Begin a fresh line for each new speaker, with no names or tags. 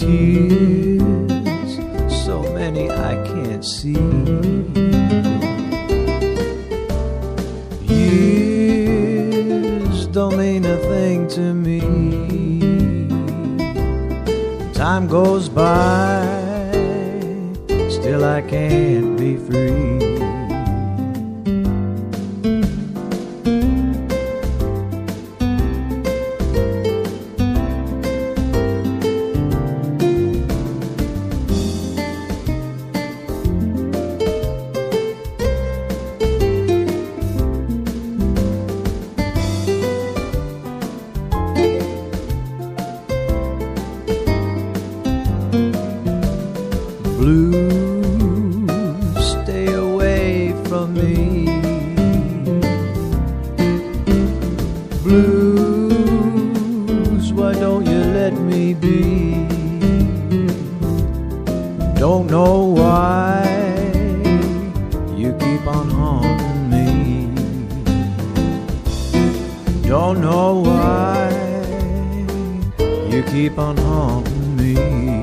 tears, so many I can't see. Years don't mean a thing to me. Time goes by, still I can't be free. Blues, stay away from me. Blues, why don't you let me be? Don't know why you keep on haunting me. Don't know why you keep on haunting me.